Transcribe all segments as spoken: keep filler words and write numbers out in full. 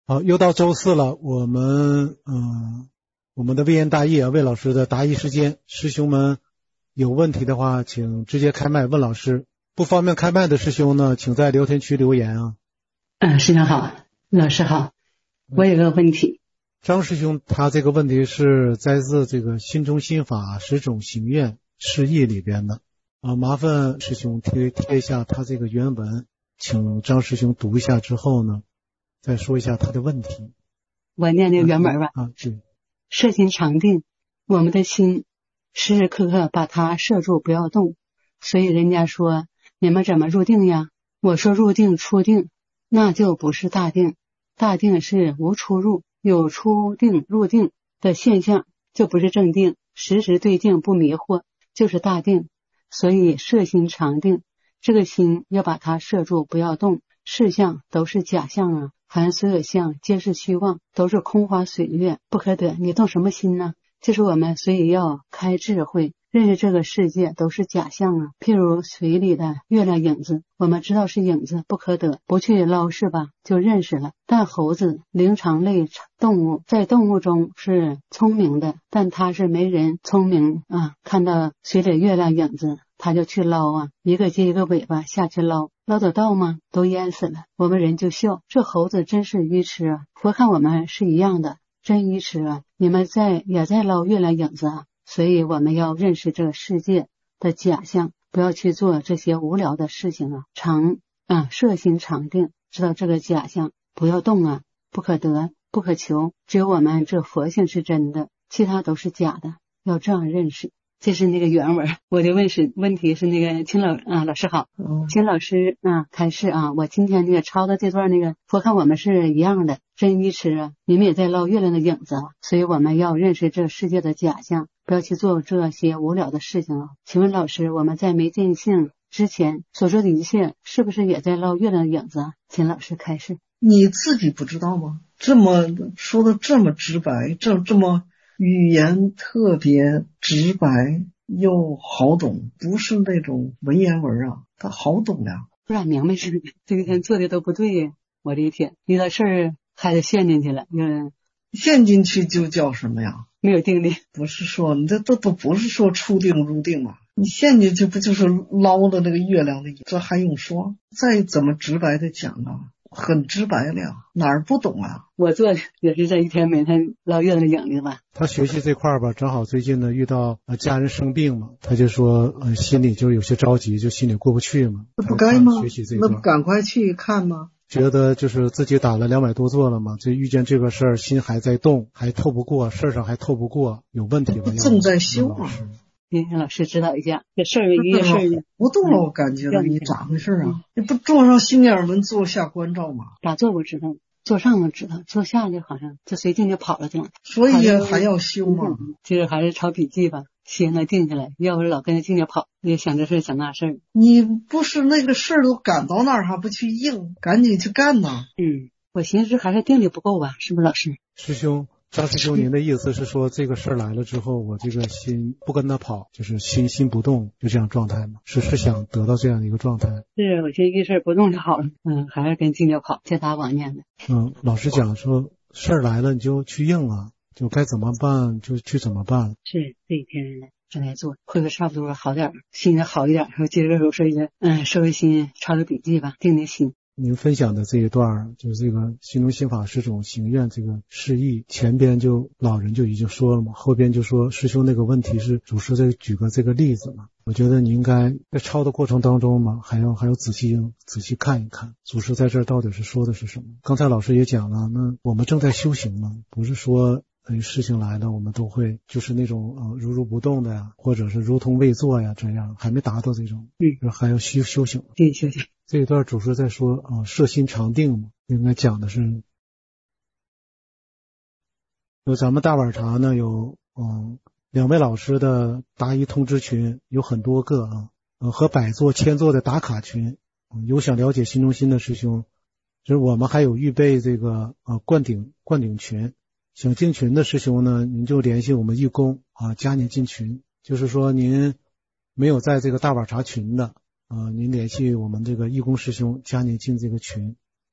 好，又到周四了，我们嗯、呃，我们的微言大义啊，魏老师的答疑时间，师兄们有问题的话，请直接开麦问老师。不方便开麦的师兄呢，请在聊天区留言啊。 嗯，师兄好，老师好，我有个问题。 张师兄他这个问题是摘自这个《心中心法十种行愿释义》里边的啊，麻烦师兄贴贴一下他这个原文，请张师兄读一下之后呢，再说一下他的问题。 我念那个原文吧。 啊，对。 摄心常定，我们的心时时刻刻把它摄住，不要动。所以人家说你们怎么入定呀？我说入定出定，那就不是大定。大定是无出入，有出定入定的现象，就不是正定。时时对定不迷惑，就是大定。所以摄心常定，这个心要把它摄住，不要动。事项都是假象啊，凡所有相皆是虚妄，都是空花水月，不可得。你动什么心呢？就是我们所以要开智慧，认识这个世界都是假象啊。譬如水里的月亮影子，我们知道是影子，不可得，不去捞是吧，就认识了。但猴子灵长类动物在动物中是聪明的，但它是没人聪明啊。看到水里月亮影子，他就去捞啊，一个接一个尾巴下去捞，捞得到吗？都淹死了。我们人就笑，这猴子真是愚痴啊。佛看我们是一样的，真愚痴啊！你们在也在捞月亮影子啊。所以我们要认识这个世界的假象，不要去做这些无聊的事情啊。常啊，摄心常定，知道这个假象，不要动啊，不可得，不可求。只有我们这佛性是真的，其他都是假的，要这样认识。这是那个原文。我的问是问题是那个秦老啊老师好，秦老师啊开示啊，我今天那个抄的这段那个佛看我们是一样的，真愚痴啊，你们也在捞月亮的影子啊，所以我们要认识这世界的假象，不要去做这些无聊的事情啊。请问老师，我们在没见性之前所做的一切，是不是也在捞月亮的影子啊？请老师开示。 你自己不知道吗？这么说的这么直白，这这么语言特别直白又好懂，不是那种文言文啊，它好懂呀。 不然明白是这个天做的都不对呀，我的一天遇到事儿还得陷进去了，嗯， 陷进去就叫什么呀？ 没有定力。 不是说你这都都不是说出定入定嘛，你陷进去不就是捞的那个月亮的，这还用说？再怎么直白的讲啊，很直白了，哪儿不懂啊？ 我做也是这一天每天捞月亮的影子吧。 他学习这块吧，正好最近呢遇到呃家人生病嘛，他就说呃心里就有些着急，就心里过不去嘛。 那不该吗？ 学习这那不赶快去看吗？ 觉得就是自己打了两百多座了嘛，就遇见这个事儿，心还在动，还透不过，事儿上还透不过，有问题吧？ 正在修啊。 您让老师指导一下，这事儿一个事儿不动了，我感觉到你咋回事啊？你不坐上心眼门，坐下关照吗？ 打坐不知道，坐上了知道，坐下就好像就随劲就跑了就。 所以还要修吗？ 其实还是抄笔记吧，心呢定下来，要不是老跟着劲就跑，也想这事想那事儿。 你不是那个事儿都赶到那儿还不去应，赶紧去干呐？ 嗯，我寻思还是定力不够吧，是不是老师？ 师兄。张师兄，您的意思是说这个事儿来了之后，我这个心不跟他跑，就是心心不动，就这样状态吗？是是想得到这样的一个状态？ 是，我这一事儿不动就好了。嗯，还是跟劲就跑，接打往念的。 嗯，老师讲说事儿来了你就去应啊，就该怎么办就去怎么办。 是这一天正在做，会不会差不多好点，心情好一点，然后接着我说一下，嗯，收拾心，抄个笔记吧，定定心。 您分享的这一段就是这个心中心法十种行愿这个释义，前边就老人就已经说了嘛，后边就说师兄那个问题是主师在举个这个例子嘛，我觉得你应该在抄的过程当中嘛，还要还要仔细仔细看一看主师在这儿到底是说的是什么。刚才老师也讲了，那我们正在修行嘛，不是说呃事情来了我们都会就是那种呃如如不动的呀，或者是如同未做呀，这样还没达到这种，嗯，还要修修行， 对，修行。 这一段主师在说啊、呃，摄心常定嘛，应该讲的是，有咱们大碗茶呢，有嗯两位老师的答疑通知群有很多个啊，呃和百座千座的打卡群，嗯、有想了解心中心的师兄，就是我们还有预备这个呃灌顶灌顶群，想进群的师兄呢，您就联系我们义工啊，加您进群。就是说您没有在这个大碗茶群的。呃，您联系我们这个义工师兄，加您进这个群。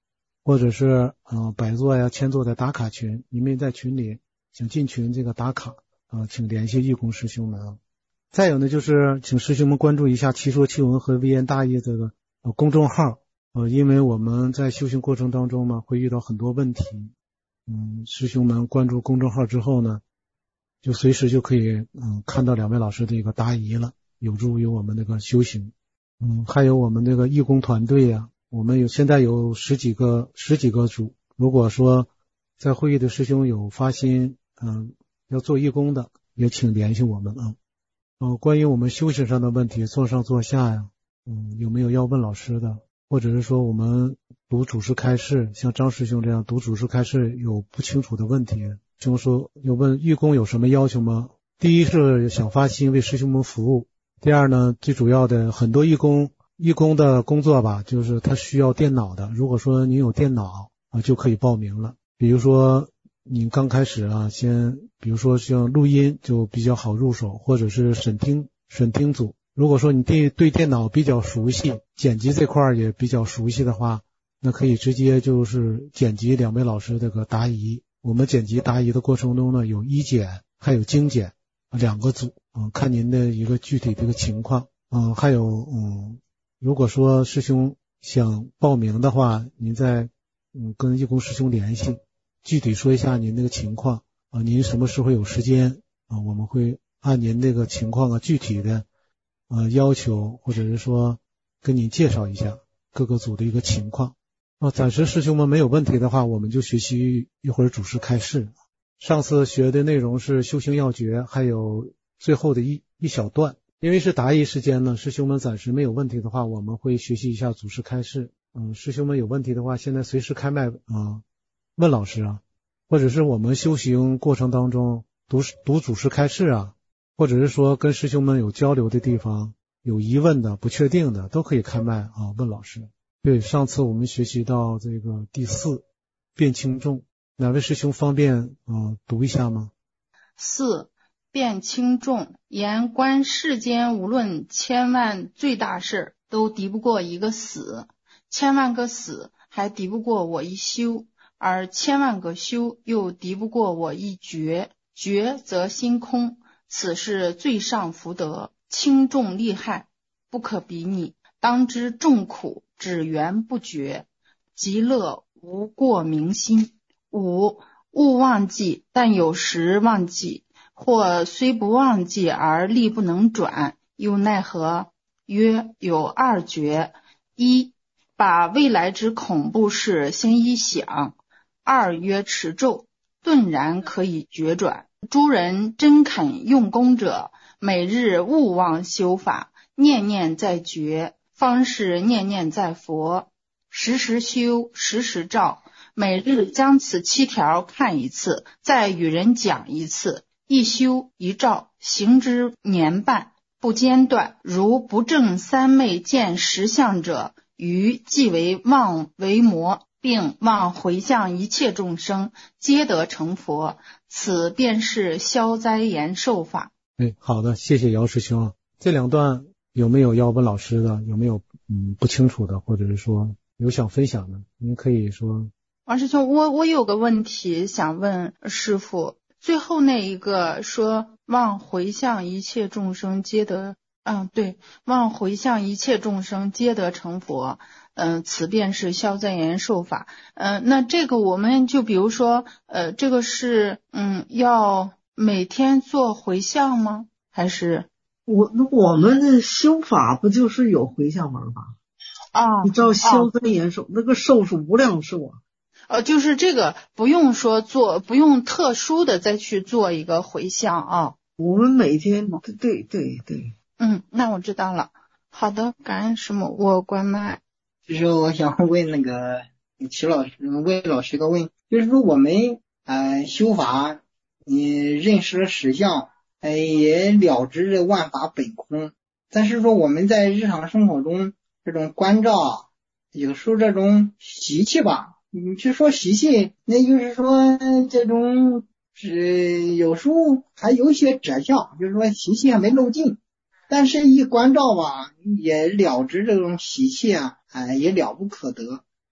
或者是呃百座呀、千座的打卡群，你们在群里想进群这个打卡啊、呃，请联系义工师兄们啊。再有呢，就是请师兄们关注一下奇说奇闻和微言大义这个呃公众号，呃，因为我们在修行过程当中嘛，会遇到很多问题，嗯，师兄们关注公众号之后呢，就随时就可以嗯看到两位老师的一个答疑了，有助于我们那个修行。嗯，还有我们这个义工团队呀、啊，我们有现在有十几个十几个组，如果说在会议的师兄有发心嗯要做义工的，也请联系我们啊。呃，关于我们修行上的问题，坐上坐下呀，嗯，有没有要问老师的，或者是说我们读祖师开示，像张师兄这样读祖师开示有不清楚的问题，就说有问义工有什么要求吗？第一是想发心为师兄们服务，第二呢，最主要的很多义工义工的工作吧，就是他需要电脑的，如果说你有电脑啊，就可以报名了。比如说你刚开始啊，先比如说像录音就比较好入手，或者是审听审听组，如果说你对对电脑比较熟悉，剪辑这块也比较熟悉的话，那可以直接就是剪辑两位老师这个答疑。我们剪辑答疑的过程中呢，有一剪还有精简两个组，嗯，看您的一个具体的一个情况，嗯，还有嗯，如果说师兄想报名的话，您再嗯跟义工师兄联系，具体说一下您那个情况啊，您什么时候有时间啊，我们会按您这个情况啊具体的呃要求，或者是说跟您介绍一下各个组的一个情况啊。暂时师兄们没有问题的话，我们就学习一会儿祖师开示。上次学的内容是修行要诀，还有最后的一一小段。因为是答疑时间呢，师兄们暂时没有问题的话，我们会学习一下祖师开示。嗯，师兄们有问题的话，现在随时开麦啊、呃，问老师啊，或者是我们修行过程当中读读祖师开示啊，或者是说跟师兄们有交流的地方，有疑问的、不确定的，都可以开麦啊问老师。对，上次我们学习到这个第四辨轻重，哪位师兄方便啊、呃、读一下吗？ 四辨轻重，言观世间无论千万最大事都敌不过一个死，千万个死还敌不过我一修，而千万个修又敌不过我一觉，觉则心空，此是最上福德，轻重利害不可比拟，当知众苦只缘不觉，极乐无过明心。五勿忘记，但有时忘记，或虽不忘记而力不能转，又奈何？曰有二诀：一把未来之恐怖事先一想，二曰持咒，顿然可以决转。诸人真肯用功者，每日勿忘修法，念念在觉，方是念念在佛，时时修，时时照，每日将此七条看一次，再与人讲一次，一修一照，行之年半，不间断。如不正三昧见实相者，于即为妄为魔，并妄回向一切众生，皆得成佛。此便是消灾延寿法。 哎，好的，谢谢姚师兄。这两段有没有要问老师的？有没有嗯不清楚的，或者是说有想分享的？您可以说。 王师兄，我我有个问题想问师父，最后那一个说望回向一切众生皆得，嗯，对，望回向一切众生皆得成佛，嗯、呃，此便是消灾延寿法。嗯、呃，那这个我们就比如说，呃，这个是嗯要每天做回向吗？还是我我们的修法不就是有回向门吗？ 啊， 你知道消灾延寿，啊、那个寿是无量寿啊。 呃，就是这个不用说做，不用特殊的再去做一个回向啊。 我们每天对对对， 嗯，那我知道了。好的，感恩师母，我关麦。 就是我想问那个齐老师，魏老师个问，就是说我们呃修法，你认识了实相，呃也了知了万法本空，但是说我们在日常生活中这种关照，有时候这种习气吧。你去说习气，那就是说这种是有时候还有一些折相，就是说习气还没漏尽，但是一关照吧，也了知这种习气啊，哎，也了不可得。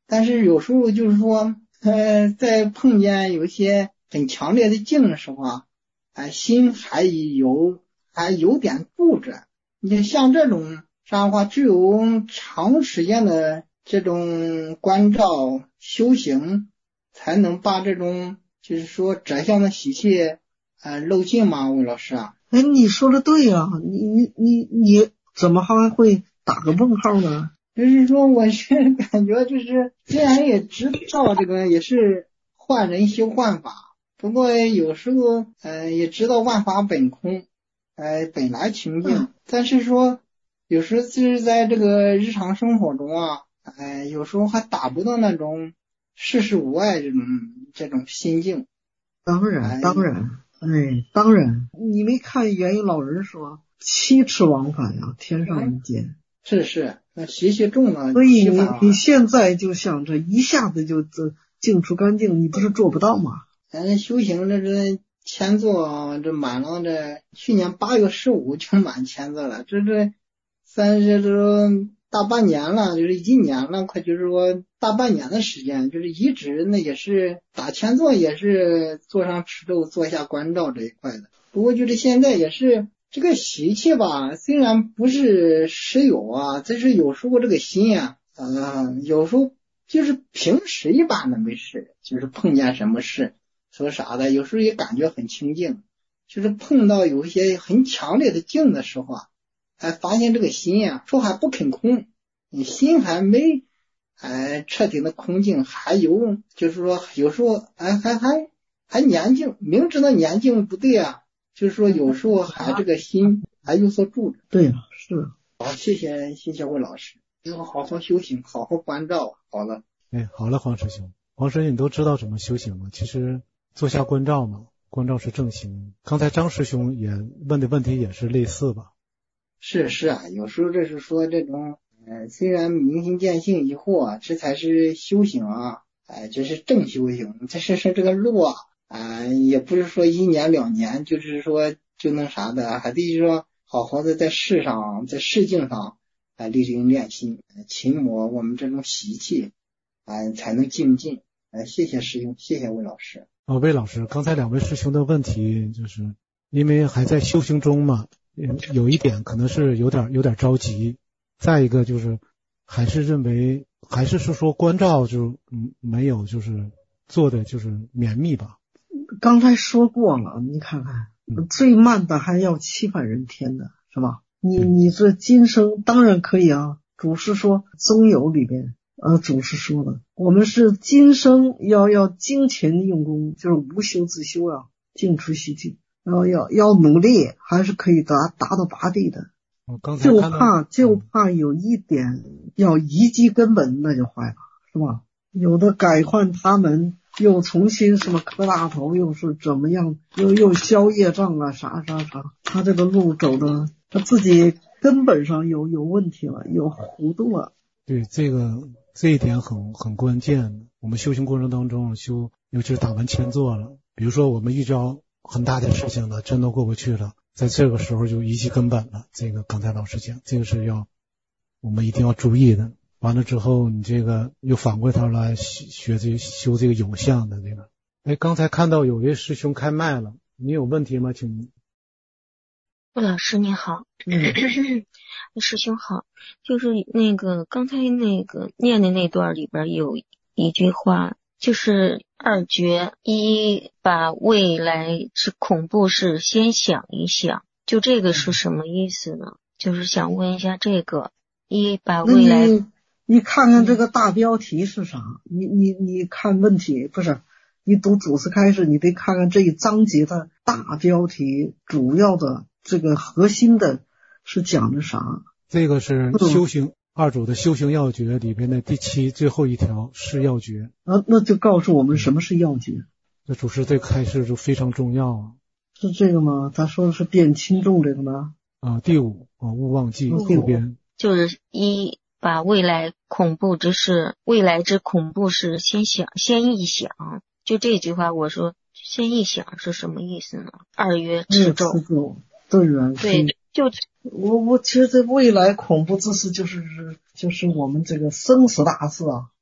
但是有时候就是说，呃，在碰见有一些很强烈的境的时候啊，哎，心还有还有点住着。你像这种这样的话，只有长时间的这种关照修行，才能把这种就是说这项的习气呃漏尽吗？魏老师啊？ 哎，你说的对呀、啊，你你你你怎么还会打个问号呢？ 就是说，我是感觉就是，虽然也知道这个也是幻人修幻法，不过有时候呃也知道万法本空，呃本来清净，嗯、但是说有时候就是在这个日常生活中啊，呃有时候还达不到那种世事无碍这种这种心境。 当然，当然，哎，当然，你没看元一老人说七次往返呀，天上一见。 是是，那习气重了， 所以你你现在就想着一下子就这净除干净，你不是做不到吗？ 咱修行这这签座这满了，这去年八月十五就满签字了，这这三十这大半年了，就是一年了，快就是说大半年的时间，就是一直那也是打签座，也是做上持咒，做下关照这一块的。不过就是现在也是。这个习气吧，虽然不是时有啊，但是有时候这个心啊，呃，有时候就是平时一般的没事，就是碰见什么事说啥的，有时候也感觉很清静，就是碰到有一些很强烈的静的时候啊，还发现这个心啊，说还不肯空，你心还没哎彻底的空静，还有就是说有时候哎还还还念经，明知道念经不对啊。就是说，有时候还这个心还有所住着。 对呀、啊，是。 好，谢谢谢谢魏老师，以后好好修行，好好关照。好了， 哎，好了，黄师兄，黄师兄，你都知道怎么修行吗？其实做下关照嘛，关照是正行。刚才张师兄也问的问题也是类似吧？ 是是啊，有时候这是说这种，呃，虽然明心见性以后啊，这才是修行啊，哎、呃，这是正修行，这是是这个路啊。啊、呃，也不是说一年两年，就是说就能啥的，还得说好好的在世上，在世境上，啊、呃，历练练心，勤磨我们这种习气，啊、呃，才能精进。呃，谢谢师兄，谢谢魏老师。 哦，魏老师，刚才两位师兄的问题，就是因为还在修行中嘛，有一点可能是有点有点着急，再一个就是还是认为还是是说关照就嗯没有就是做的就是绵密吧。 刚才说过了，你看看，嗯、最慢的还要七百人天的，是吧？你你这今生当然可以啊。祖师说宗友里边，呃，祖师说的，我们是今生要要精勤用功，就是无修自修啊，净除习气，然后要要努力，还是可以达达到拔地的。 我刚才就怕就怕有一点要一击根本，那就坏了，是吧？有的改换他们。又重新什么磕大头，又是怎么样，又又消业障啊，啥啥啥，他这个路走的，他自己根本上有有问题了，有弧度了。 对，这个这一点很很关键。我们修行过程当中修，尤其是打完签座了，比如说我们遇到很大的事情了，真都过不去了，在这个时候就一击根本了。这个刚才老师讲，这个是要我们一定要注意的。完了之后，你这个又反过头来学这修这个有相的这个。哎，刚才看到有位师兄开麦了，你有问题吗？请。 魏老师你好，嗯，师兄好，就是那个刚才那个念的那段里边有一句话，就是二觉一把未来之恐怖事先想一想，就这个是什么意思呢？就是想问一下这个一把未来。 你看看这个大标题是啥？你你你看问题不是？你读祖师开示，你得看看这一章节的大标题，主要的这个核心的是讲的啥？ 这个是修行、嗯、二祖的修行要诀里边的第七最后一条是要诀。 啊，那就告诉我们什么是要诀。 这祖师这开示就非常重要啊。 是这个吗？他说的是变轻重这个吗？ 啊，第五啊，勿忘记后边就是一。把未来恐怖之事，未来之恐怖事先想，先一想，就这句话，我说先一想是什么意思呢？二曰持咒， 对啊， 对，就我我其实这未来恐怖之事就是就是我们这个生死大事啊，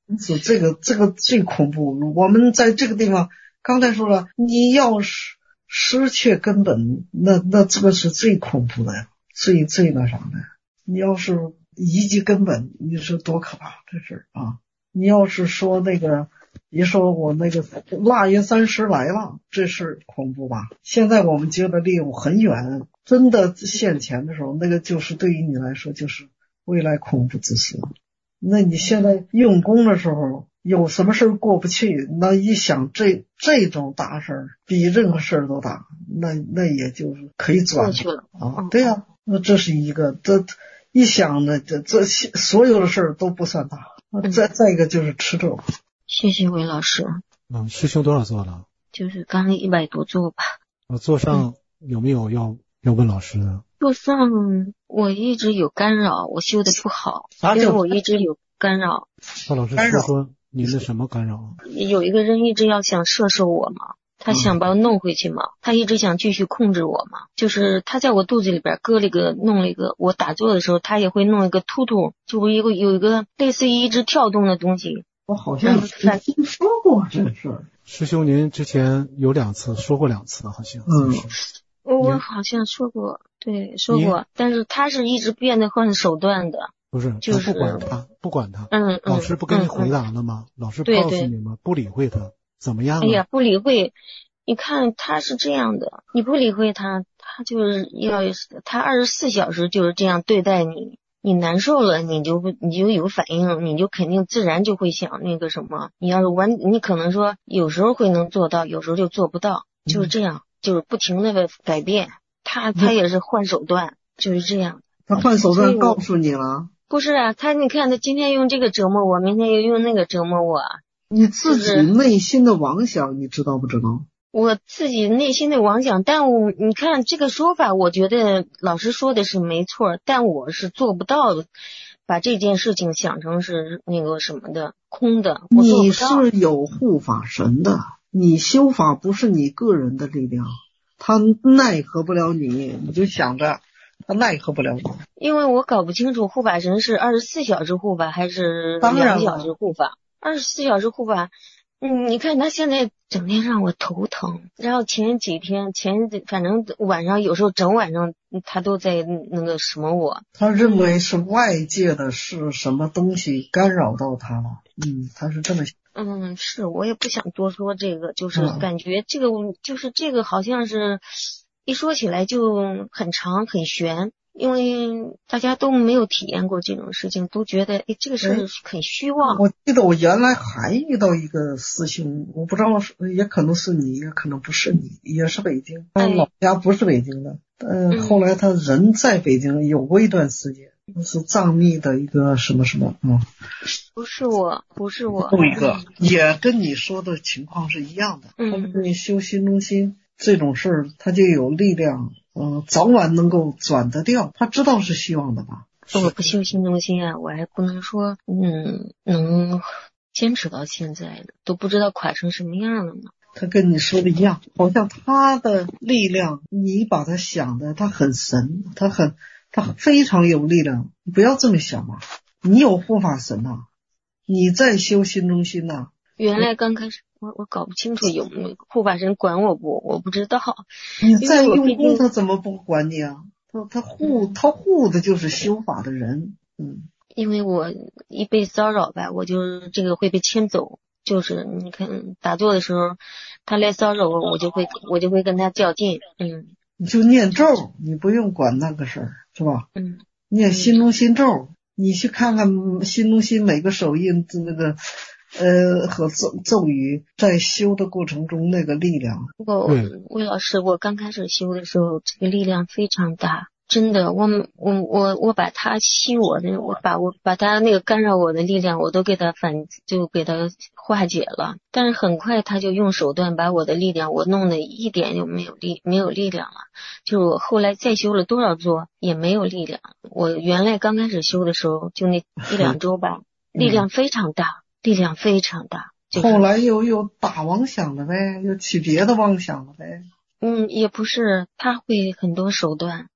是这个这个最恐怖。我们在这个地方刚才说了，你要是失去根本，那那这个是最恐怖的呀，最最那啥的。你要是一击根本，你说多可怕这事啊！你要是说那个，一说我那个腊月三十来了，这事恐怖吧？现在我们觉得离我很远，真的现前的时候，那个就是对于你来说就是未来恐怖之事。那你现在用功的时候，有什么事过不去，那一想这这种大事儿比任何事儿都大，那那也就是可以转过去了啊。对呀、啊，那这是一个，这一想呢，这这所有的事儿都不算大。再再一个就是吃肉。 谢谢韦老师。 嗯，师兄多少座了？ 就是刚一百多座吧。 我座上有没有要、嗯、要问老师的？ 座上我一直有干扰，我修的不好，因为我一直有干扰。 那老师说说您的什么干扰？ 有一个人一直要想射手我嘛，他想把我弄回去嘛、嗯，他一直想继续控制我嘛，就是他在我肚子里边割了一个弄了一个，我打坐的时候他也会弄一个突突，就一个有一个类似于一直跳动的东西。 我好像听说过这事儿。 师兄您之前有两次说过两次好像。 嗯， 我好像说过，对，说过，但是他是一直变得换手段的。 不是， 就是不管他，不管他。 嗯嗯。 老师不跟你回答了吗？嗯、老师告诉你吗？不理会他，怎么样、啊？ 哎呀，不理会。你看他是这样的，你不理会他，他就是要他二十四小时就是这样对待你。你难受了，你就你就有反应，你就肯定自然就会想那个什么。你要是完，你可能说有时候会能做到，有时候就做不到，就是这样，嗯、就是不停的改变。他他也是换手段，嗯、就是这样。 他换手段告诉你了？ 不是啊，他你看他今天用这个折磨我，明天又用那个折磨我。 你自己内心的妄想，你知道不知道？ 我自己内心的妄想，但我你看这个说法，我觉得老师说的是没错，但我是做不到的，把这件事情想成是那个什么的空的。我做不到。 你是有护法神的，你修法不是你个人的力量，他奈何不了你，你就想着他奈何不了你。 因为我搞不清楚护法神是二十四小时护法还是两小时护法。二十四小时护法。嗯，你看他现在整天让我头疼，然后前几天前反正晚上有时候整晚上他都在那个什么我。 他认为是外界的是什么东西干扰到他了，嗯，他是这么想。 嗯，是我也不想多说这个，就是感觉这个、嗯、就是这个好像是一说起来就很长很悬。因为大家都没有体验过这种事情，都觉得哎，这个事儿很虚妄。 我记得我原来还遇到一个师兄，我不知道是也可能是你，也可能不是你，也是北京，他老家不是北京的，嗯、呃，后来他人在北京有过一段时间，是藏密的一个什么什么，嗯， 不是我，不是我， 又一个、嗯、也跟你说的情况是一样的， 嗯， 他说你修心中心这种事儿，他就有力量。嗯，早晚能够转得掉，他知道是希望的吧？ 我不修心中心啊，我还不能说，嗯，能坚持到现在的，都不知道垮成什么样了呢。 他跟你说的一样，好像他的力量，你把他想的他很神，他很，他非常有力量。你不要这么想嘛，你有护法神呐、啊，你在修心中心呐、啊。 原来刚开始我我搞不清楚有没有护法神管我不，我不知道。 你在用功，他怎么不管你啊？他他护他护的就是修法的人，嗯。 因为我一被骚扰吧，我就这个会被牵走。就是你看打坐的时候，他来骚扰我，我就会我就会跟他较劲，嗯。 你就念咒，你不用管那个事儿，是吧？ 嗯。 念心中心咒，嗯、你去看看心中心每个手印那个。呃，和咒咒语在修的过程中那个力量。 我魏老师，我刚开始修的时候，这个力量非常大，真的，我我我我把他吸我的，我把我把他那个干扰我的力量，我都给他反就给他化解了。但是很快他就用手段把我的力量，我弄得一点就没有力没有力量了。就是我后来再修了多少座也没有力量。我原来刚开始修的时候，就那一两周吧，力量非常大。力量非常大，就是、 后来又又打妄想了呗，又起别的妄想了呗。 嗯，也不是，他会很多手段，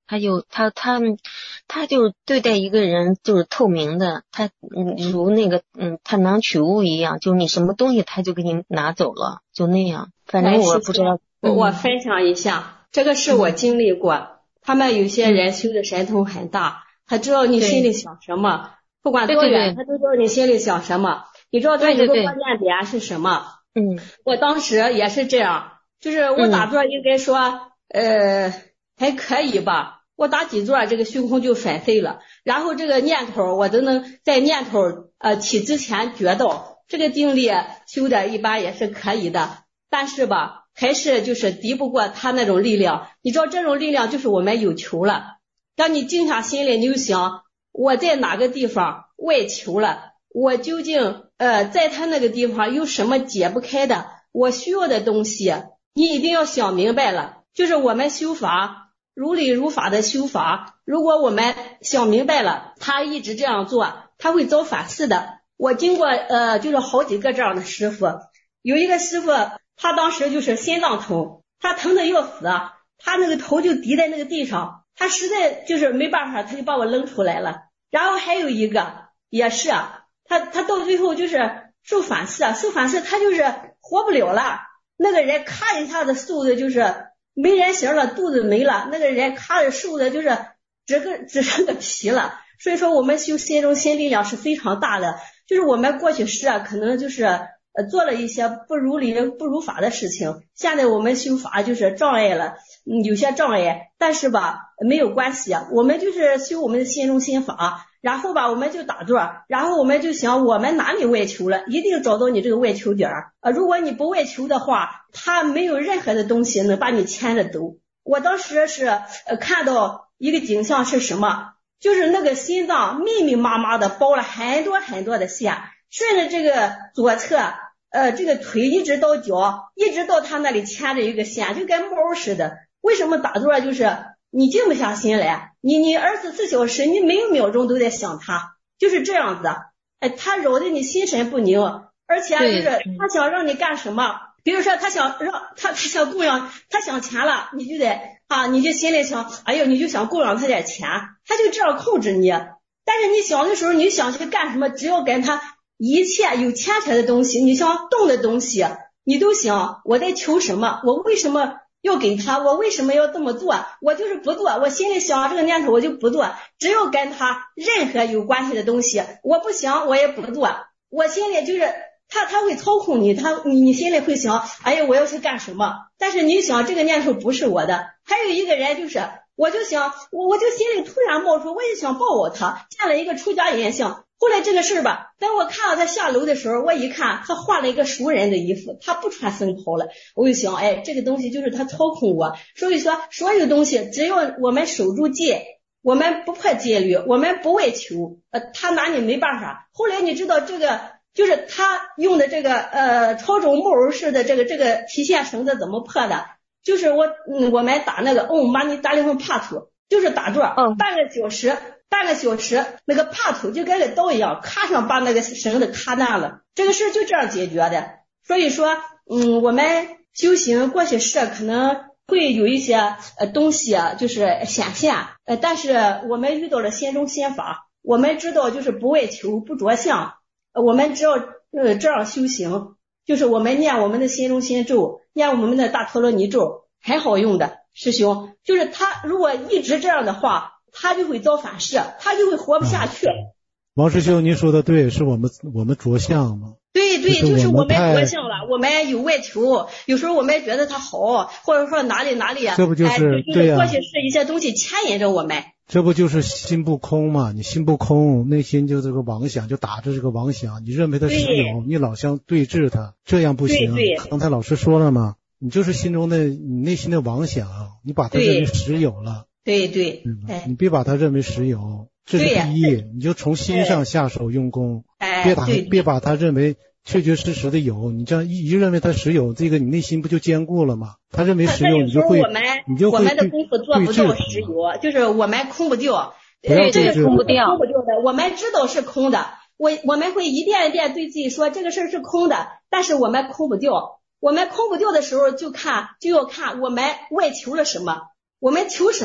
他就他他他就是对待一个人就是透明的，他嗯如那个嗯探囊取物一样，就你什么东西他就给你拿走了，就那样。反正我不知道。 我我分享一下，这个是我经历过。嗯、他们有些人修的神通很大，他知道你心里想什么，不管多远，他都知道你心里想什么。你知道他有个关键点是什么？ 嗯， 我当时也是这样，就是我打坐应该说、嗯、呃还可以吧，我打几坐这个虚空就粉碎了，然后这个念头我都能在念头呃起之前觉到，这个定力修的一般也是可以的，但是吧还是就是敌不过他那种力量。你知道这种力量就是我们有求了，当你静下心来，你就想我在哪个地方外求了，我究竟呃在他那个地方有什么解不开的我需要的东西，你一定要想明白了。就是我们修法如理如法的修法，如果我们想明白了，他一直这样做他会遭反噬的。我经过呃就是好几个这样的师傅，有一个师傅他当时就是心脏疼，他疼得要死，他那个头就抵在那个地上，他实在就是没办法，他就把我扔出来了。然后还有一个也是他他到最后就是受反噬，受反噬他就是活不了了，那个人咔一下子瘦的就是没人形了，肚子没了，那个人咔的瘦的就是只个只剩个皮了。所以说我们修心中心力量是非常大的，就是我们过去是可能就是呃做了一些不如理不如法的事情，现在我们修法就是障碍了，嗯，有些障碍，但是吧没有关系，我们就是修我们的心中心法，然后吧我们就打坐，然后我们就想我们哪里外求了，一定找到你这个外求点儿啊！如果你不外求的话，它没有任何的东西能把你牵着走。我当时是呃看到一个景象是什么，就是那个心脏密密麻麻的包了很多很多的线，顺着这个左侧呃这个腿一直到脚，一直到他那里牵着一个线，就跟猫似的。为什么打坐就是你静不下心来，你你二十四小时你每一秒钟都在想他，就是这样子。哎，他扰得你心神不宁，而且就是他想让你干什么，比如说他想让他他想供养，他想钱了，你就得啊你就心里想哎呦你就想供养他点钱，他就这样控制你。但是你想的时候你想去干什么，只要跟他一切有牵扯的东西，你想动的东西，你都想我在求什么，我为什么要给他，我为什么要这么做，我就是不做，我心里想这个念头我就不做，只有跟他任何有关系的东西我不想我也不做，我心里就是他他会操控你，他你你心里会想哎呀我要去干什么，但是你想这个念头不是我的。还有一个人就是我就想我我就心里突然冒出，我也想抱抱他，见了一个出家人像。后来这个事儿吧，等我看到他下楼的时候，我一看他换了一个熟人的衣服，他不穿僧袍了，我就想哎这个东西就是他操控我。所以说所有东西只要我们守住戒，我们不破戒律，我们不为求呃他拿你没办法。后来你知道这个就是他用的这个呃超种木偶式的这个这个提线绳子怎么破的，就是我嗯我们打那个嗡嘛尼达利芬帕图，就是打坐半个小时半个小时那个帕图就跟个刀一样，咔上把那个绳子咔断了，这个事就这样解决的。所以说嗯我们修行过去是可能会有一些呃东西啊就是显现呃但是我们遇到了心中心法，我们知道就是不为求不着相，呃我们只要呃这样修行，就是我们念我们的心中心咒，念我们的大陀罗尼咒很好用的。师兄就是他如果一直这样的话，他就会遭反噬，他就会活不下去。 王师兄您说的对，是我们我们着相嘛。 对对，就是我们着相了，我们有外求，有时候我们觉得他好，或者说哪里哪里这不就是、哎、对呀、 啊、过去是一些东西牵引着我们， 这不就是心不空嘛？你心不空，内心就这个妄想就打着这个妄想，你认为它实有，你老想对峙它，这样不行。 对对， 刚才老师说了嘛，你就是心中的你内心的妄想，你把它认为实有了。 对对， 哎，你别把它认为实有，这是第一，你就从心上下手用功， 哎、 别打别把它认为确确实实的有，你这样一一认为它实有，这个你内心不就坚固了吗？他认为实有，你就会你就会我们的功夫做不到实有，就是我们空不掉，对，这个空不掉，空不掉的，我们知道是空的，我我们会一遍一遍对自己说这个事儿是空的，但是我们空不掉，我们空不掉的时候就看就要看我们外求了什么。我们求什么？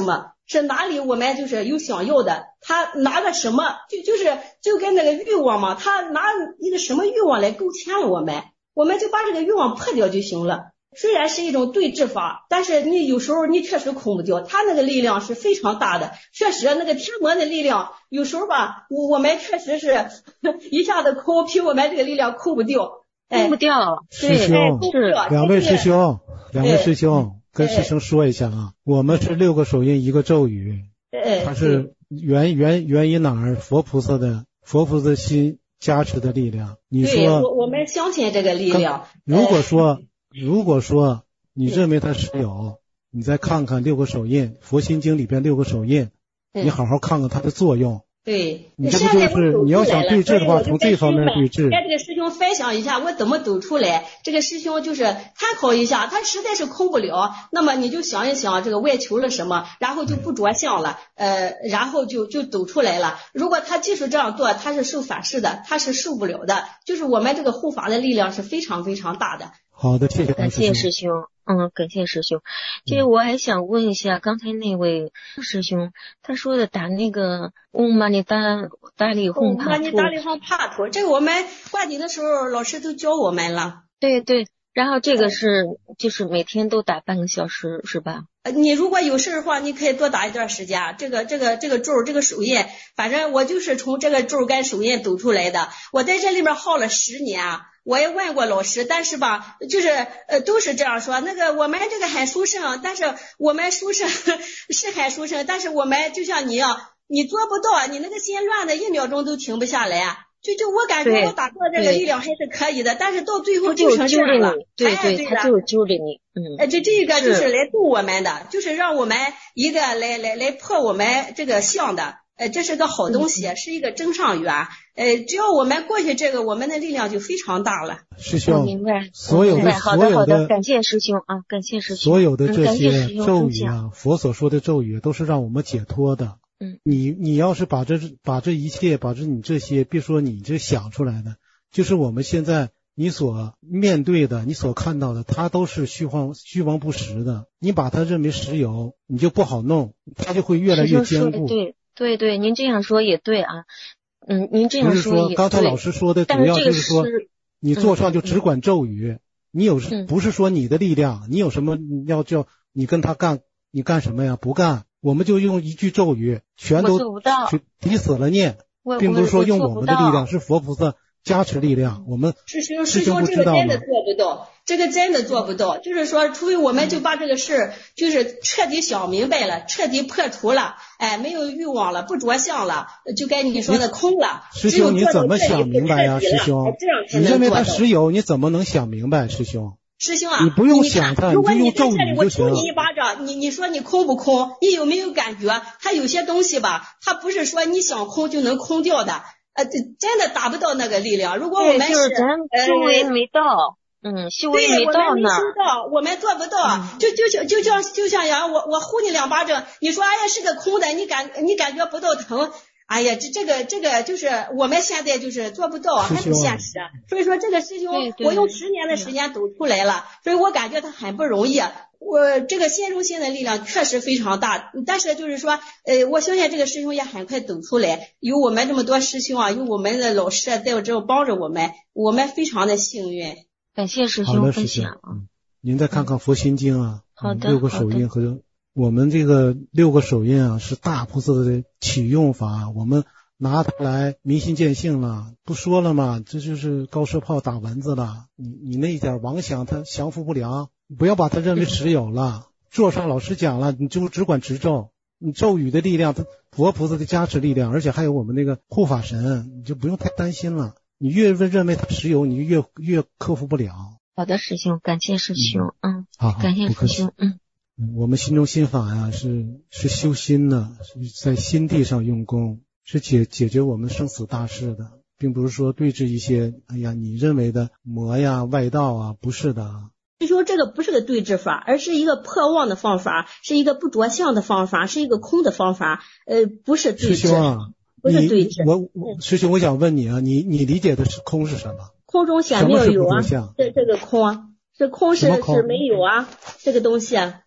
是哪里我们就是有想要的，他拿个什么，就就是就跟那个欲望嘛，他拿一个什么欲望来勾牵了我们，我们就把这个欲望破掉就行了。虽然是一种对治法，但是你有时候你确实控不掉，他那个力量是非常大的，确实那个天魔的力量有时候吧，我我们确实是一下子控，比我们这个力量控不掉， 控不掉。 对， 师兄， 哎，控不掉。 两位师兄，两位师兄，跟师兄说一下啊，我们是六个手印一个咒语，它是源源源于哪儿？佛菩萨的佛菩萨心加持的力量。你说， 我我们相信这个力量。 如果说。如果说你认为它是有，你再看看六个手印，佛心经里边六个手印，你好好看看它的作用。 对， 你这不就是你要想对治的话，从这方面对治。 跟这个师兄分享一下我怎么抖出来，这个师兄就是参考一下，他实在是控不了，那么你就想一想这个外求了什么，然后就不着相了，呃，然后就就抖出来了。如果他继续这样做，他是受反噬的，他是受不了的。就是我们这个护法的力量是非常非常大的。 好的，谢谢感谢师兄，嗯，感谢师兄。这我还想问一下，刚才那位师兄他说的打那个嗡嘛呢达达利哄帕图， 嗡嘛呢达利哄帕图，这个我们灌顶的时候老师都教我们了。 对对，然后这个是就是每天都打半个小时是吧？ 呃，你如果有事的话，你可以多打一段时间。这个这个这个咒，这个手印，反正我就是从这个咒跟手印抖出来的。我在这里面耗了十年啊。我也问过老师，但是吧，就是呃都是这样说，那个我们这个很殊胜，但是我们殊胜是很殊胜，但是我们就像你一样，你做不到，你那个心乱的一秒钟都停不下来。就就我感觉我打坐这个力量还是可以的，但是到最后就成这样了。 对对， 对他就是揪着你，嗯。 哎，这这个就是来度我们的，就是让我们一个来来来破我们这个相的。呃，这是个好东西，嗯、是一个真上缘。呃，只要我们过去这个，我们的力量就非常大了。 师兄， 明白， 所有的好的好的，感谢师兄啊，感谢师兄。 所有的这些咒语啊，佛所说的咒语都是让我们解脱的。 嗯， 你你要是把这把这一切，把这你这些，别说你这想出来的，就是我们现在你所面对的，你所看到的，它都是虚幻虚妄不实的。你把它认为实有，你就不好弄，它就会越来越坚固。 对。对对，您这样说也对啊，嗯，您这样说也对。不是说刚才老师说的主要就是说，你做上就只管咒语，嗯、你有不是说你的力量，你有什么要叫你跟他干，你干什么呀？不干，我们就用一句咒语，全都抵死了念，并不是说用我们的力量，是佛菩萨加持力量。我们师兄师兄这个真的做不到。这个真的做不到，就是说，除非我们就把这个事就是彻底想明白了，彻底破除了，哎，没有欲望了，不着相了，就该你说的空了。 师兄，你怎么想明白呀、啊？师兄，你认为它实有，你怎么能想明白？师兄， 师兄啊， 你不用想它， 如果你就用咒语就行了。 我抽你一巴掌，你你说你空不空？你有没有感觉？它有些东西吧，它不是说你想空就能空掉的，呃，真的达不到那个力量。如果我们是就是咱修为没到。呃嗯，修为没到呢。 对，我们没修到，我们做不到。嗯、就就像就像就像呀，我我呼你两巴掌，你说哎呀是个空的，你感你感觉不到疼，哎呀这这个这个就是我们现在就是做不到，很不现实。所以说这个师兄，我用十年的时间抖出来了，所以我感觉他很不容易。我这个心中心的力量确实非常大，但是就是说，呃，我相信这个师兄也很快抖出来。有我们这么多师兄啊，有我们的老师在这帮着我们，我们非常的幸运。 感谢师兄分享啊！ 嗯，您再看看佛心经啊， 好的， 六个手印和我们这个六个手印啊，是大菩萨的启用法，我们拿它来迷信见性了，不说了吗？这就是高射炮打蚊子了。你你那一点妄想，它降服不了，不要把它认为实有了。座上老师讲了，你就只管持咒，你咒语的力量，它佛菩萨的加持力量，而且还有我们那个护法神，你就不用太担心了。你越认为它实有，你越越克服不了。 好的，师兄，感谢师兄，嗯， 好， 感谢师兄，嗯。 我们心中心法呀，是是修心的，是在心地上用功，是解解决我们生死大事的，并不是说对治一些哎呀你认为的魔呀外道啊，不是的。 师兄，这个不是个对治法，而是一个破妄的方法，是一个不着相的方法，是一个空的方法，呃，不是对治。 师兄啊。 不是对治。 我我师兄，我想问你啊，你你理解的是空是什么？ 空中显妙有啊，这这个空啊，这空是是没有啊，这个东西啊，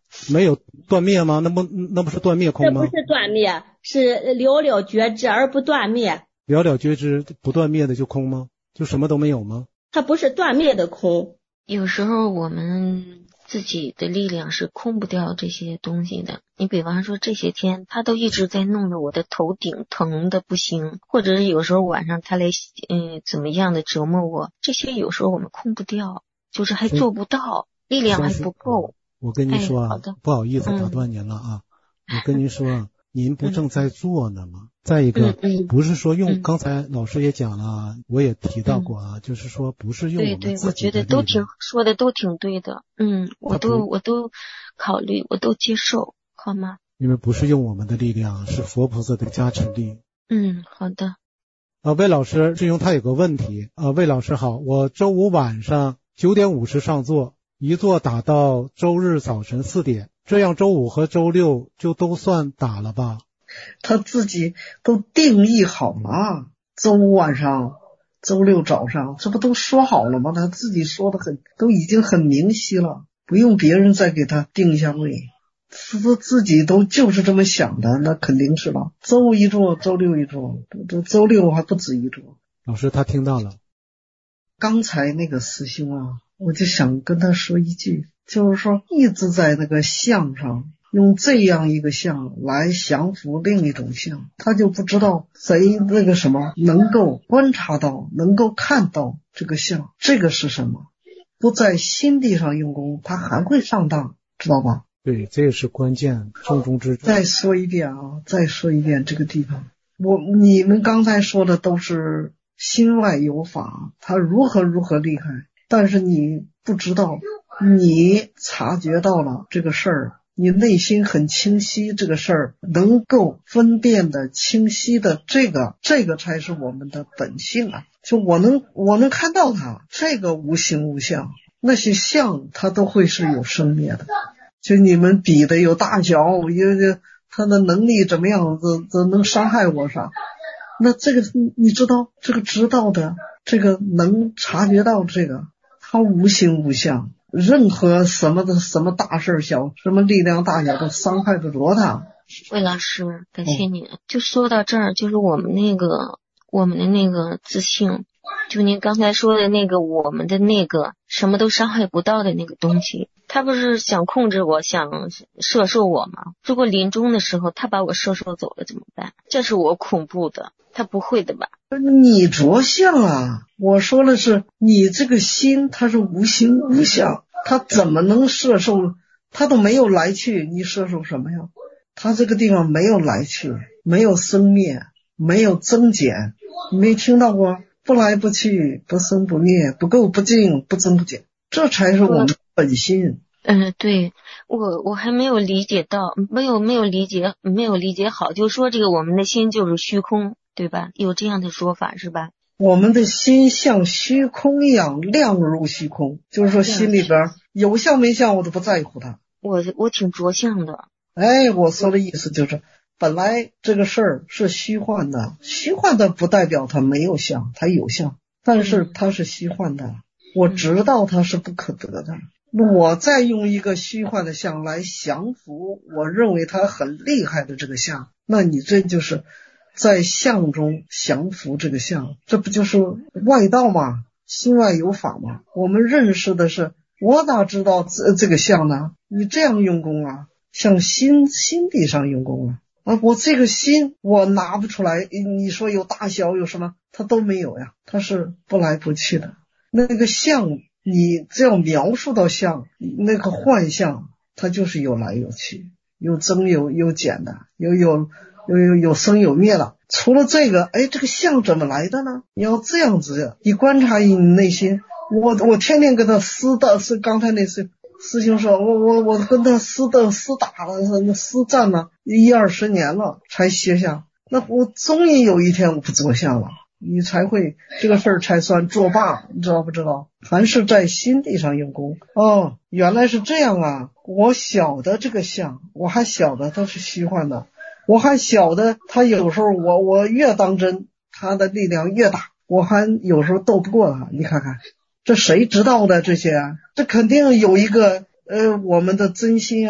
没有断灭吗？那不那不是断灭空吗？ 这不是断灭，是了了觉知而不断灭。 了了觉知不断灭的就空吗？就什么都没有吗？ 它不是断灭的空。 有时候我们自己的力量是空不掉这些东西的。你比方说这些天他都一直在弄得我的头顶疼的不行，或者是有时候晚上他来嗯怎么样的折磨我，这些有时候我们空不掉，就是还做不到，力量还不够。 我跟您说啊， 哎、好的不好意思打断您了啊，嗯、我跟您说您不正在做呢吗？再一个、 嗯嗯、 不是说用、 嗯、 刚才老师也讲了，我也提到过啊、嗯、就是说不是用我们自己的力量。 对对，我觉得都挺说的都挺对的。嗯，我都我都考虑，我都接受，好吗？ 因为不是用我们的力量，是佛菩萨的加持力。 嗯，好的。 啊，魏老师，志勇他有个问题啊，魏老师好，我周五晚上九点五十上座，一座打到周日早晨四点，这样周五和周六就都算打了吧？ 他自己都定义好了，周五晚上周六早上，这不都说好了吗？他自己说的很，都已经很明晰了，不用别人再给他定一下位，他自己都就是这么想的，那肯定是了。周五一桌，周六一桌，这周六还不止一桌。 老师他听到了。 刚才那个师兄啊，我就想跟他说一句，就是说一直在那个相上用这样一个相来降服另一种相，他就不知道谁那个什么能够观察到，能够看到这个相，这个是什么？不在心地上用功，他还会上当，知道吧？ 对，这个是关键，重中之重。 再说一遍啊，再说一遍这个地方，我你们刚才说的都是心外有法，他如何如何厉害，但是你不知道，你察觉到了这个事儿，你内心很清晰，这个事儿能够分辨的清晰的，这个这个才是我们的本性啊！就我能我能看到它，这个无形无相，那些相它都会是有生灭的。就你们比的有大小，有他的能力怎么样，这这能伤害我啥？那这个你知道，这个知道的，这个能察觉到这个，它无形无相，任何什么的什么大事小，什么力量大小都伤害不着他。 魏老师，感谢你。哦、就说到这儿，就是我们那个我们的那个自信，就您刚才说的那个我们的那个什么都伤害不到的那个东西，他不是想控制我，想摄受我吗？如果临终的时候他把我摄受走了怎么办？这是我恐怖的。他不会的吧？ 你着相啊！我说的是你这个心，它是无形无相，它怎么能摄受？它都没有来去，你摄受什么呀？它这个地方没有来去，没有生灭，没有增减，你没听到过？不来不去，不生不灭，不垢不净，不增不减，这才是我们的本心。 嗯、呃，对，我我还没有理解到，没有没有理解，没有理解好，就说这个我们的心就是虚空。对吧？有这样的说法是吧？ 我们的心像虚空一样，亮如虚空，就是说心里边有相没相我都不在乎它。 我我挺着相的。 哎，我说的意思就是，本来这个事儿是虚幻的，虚幻的不代表它没有相，它有相，但是它是虚幻的，我知道它是不可得的。我再用一个虚幻的相来降服我认为它很厉害的这个相，那你这就是在相中降服这个相，这不就是外道吗？心外有法吗？我们认识的是，我哪知道这这个相呢？你这样用功啊，向心心地上用功啊。啊，我这个心我拿不出来，你说有大小有什么，它都没有呀，它是不来不去的。那个相，你只要描述到相，那个幻象，它就是有来有去，有增有有减的，有有。有有有生有灭了，除了这个，哎，这个相怎么来的呢？你要这样子，你观察你内心。我我天天跟他厮的，是刚才那师师兄说，我我我跟他厮的厮打了，厮战了一二十年了，才歇下。那我终于有一天我不着相了，你才会这个事儿才算作罢，你知道不知道？凡是在心地上用功。哦，原来是这样啊！我晓得这个相，我还晓得它是虚幻的。我还晓得他有时候我我越当真，他的力量越大，我还有时候斗不过他。你看看，这谁知道的这些啊？这肯定有一个呃我们的真心啊，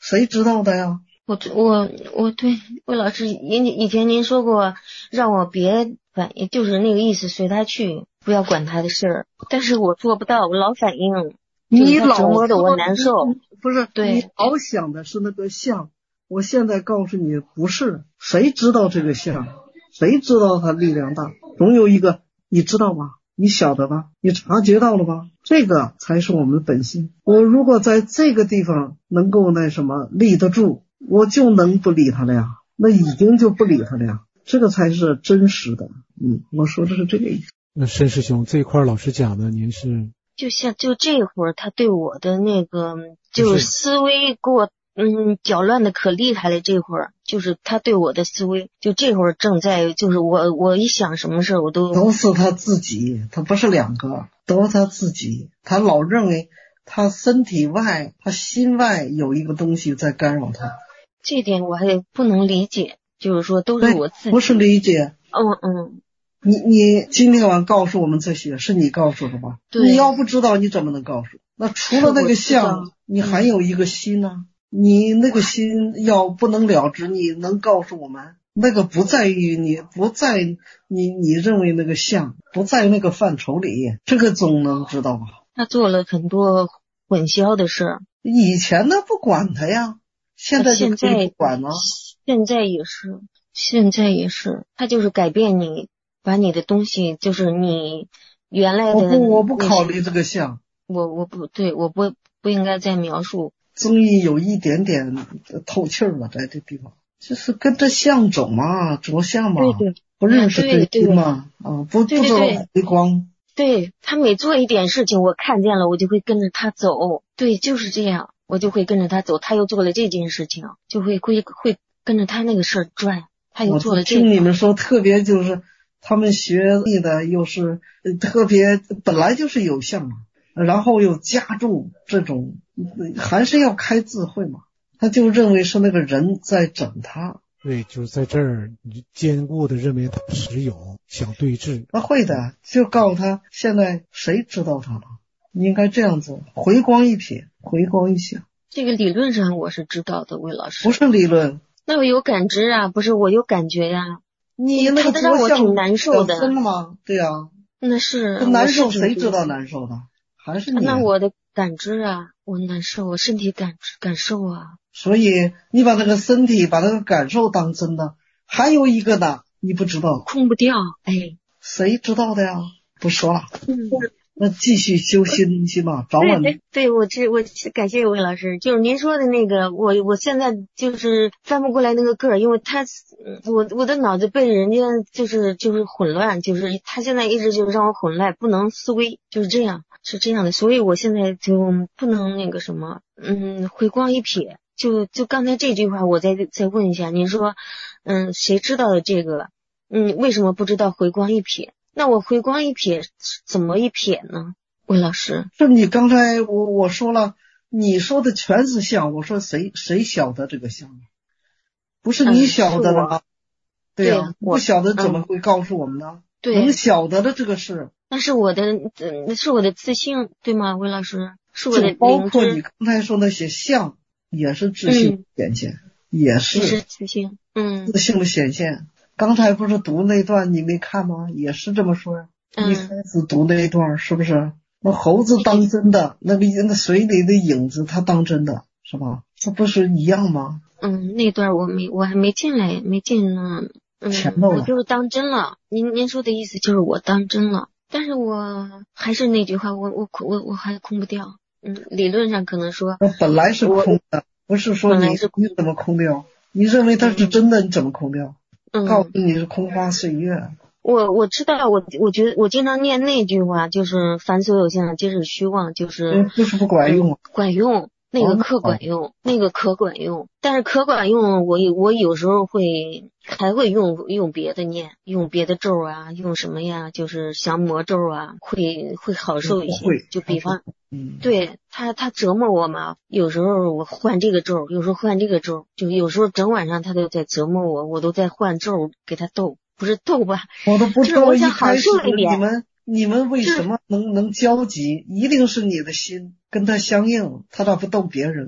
谁知道的呀？ 我我我对魏老师，以以前您说过让我别反应，就是那个意思，随他去，不要管他的事儿。但是我做不到，我老反应， 你老折磨的我难受。 不是， 对， 你老想的是那个相。我现在告诉你，不是，谁知道这个相？谁知道它力量大？总有一个，你知道吗？你晓得吧？你察觉到了吧？这个才是我们的本心。我如果在这个地方能够那什么立得住，我就能不理他了呀，那已经就不理他了呀，这个才是真实的。嗯，我说的是这个意思。 那申师兄这一块老师讲的，您是就像就这会儿他对我的那个就是思维给我嗯搅乱的可厉害了，这会儿就是他对我的思维，就这会儿正在就是我我一想什么事我都都是他自己，他不是两个，都是他自己，他老认为他身体外他心外有一个东西在干扰他。 这点我还不能理解，就是说都是我自己。 不是理解。 嗯嗯。 你你今天晚上告诉我们这些，是你告诉的吧？ 对。 你要不知道，你怎么能告诉？那除了那个相，你还有一个心呢、啊嗯。你那个心要不能了知，你能告诉我们？那个不在于你，不在你你认为那个相，不在那个范畴里，这个总能知道吧？ 他做了很多混淆的事。 以前呢不管他呀。现在就可以不管吗？ 现在也是，现在也是，他就是改变你，把你的东西，就是你原来的。 我不，我不考虑这个相。 我我不对，我不不应该再描述。 终于有一点点透气了，在这地方，就是跟着相走嘛，着相嘛， 对对， 不认识真心嘛，啊，不对对对不知道回光。 对，他每做一点事情，我看见了，我就会跟着他走。对，就是这样。我就会跟着他走，他又做了这件事情，就会会会跟着他那个事儿转。他又做了这个。 我听你们说，特别就是他们学艺的又是特别，本来就是有相嘛，然后又加重这种，还是要开智慧嘛。他就认为是那个人在整他。 对，就是在这儿，你坚固的认为他实有，想对峙。 那会的，就告诉他，现在谁知道他了？应该这样子，回光一瞥，回光一想。 这个理论上我是知道的，魏老师。 不是理论， 那我有感知啊，不是我有感觉呀、啊。 你那个他让我挺难受的。 真的吗？对呀、啊。 那是难受，谁知道难受的？还是你？ 那我的感知啊，我难受，我身体感感受啊。 所以你把那个身体，把那个感受当真的，还有一个呢，你不知道， 空不掉，哎， 谁知道的呀？不说了。 嗯。 那继续修心行吧，早晚。 对对对，我这我感谢魏老师，就是您说的那个，我我现在就是翻不过来那个个儿，因为他我我的脑子被人家就是就是混乱，就是他现在一直就让我混乱，不能思维，就是这样是这样的，所以我现在就不能那个什么，嗯，回光一瞥，就就刚才这句话，我再再问一下，您说，嗯，谁知道的这个，嗯，为什么不知道回光一瞥？那我回光一瞥怎么一瞥呢？魏老师， 是你刚才我我说了，你说的全是相，我说谁谁晓得这个相？不是你晓得的吗？嗯、对呀、啊，不晓得怎么会告诉我们呢？ 嗯、对， 能晓得的这个事， 那是我的，那是我的自信，对吗？魏老师，是我的。 包括你刚才说那些相，也是自信显现，嗯、也是也是自信，嗯， 自信的显现。刚才不是读那段你没看吗？也是这么说呀。 嗯、 一开始读那一段是不是？那猴子当真的，那个那水里的影子他当真的是吧？这不是一样吗？ 嗯，那段我没，我还没进来，没进呢。嗯，我就是当真了。您您说的意思就是我当真了，但是我还是那句话，我我我我还空不掉。嗯，理论上可能说， 那本来是空的，不是说你你怎么空掉？你认为它是真的，你怎么空掉？ 嗯， 告诉你是空花岁月。 我我知道，我我觉得我经常念那句话，就是凡所有相，皆是虚妄，就是就是不管用， 嗯、管用。那个可管用，哦、那个可管用，但是可管用，我我有时候会还会用用别的念，用别的咒啊，用什么呀？就是降魔咒啊，会会好受一些。就比方， 嗯， 对他他折磨我嘛，有时候我换这个咒，有时候换这个咒，就有时候整晚上他都在折磨我，我都在换咒给他逗，不是逗吧？ 我都不知道我想好受一点。 你们你们为什么能能交集？一定是你的心跟他相应，他咋不逗别人呢？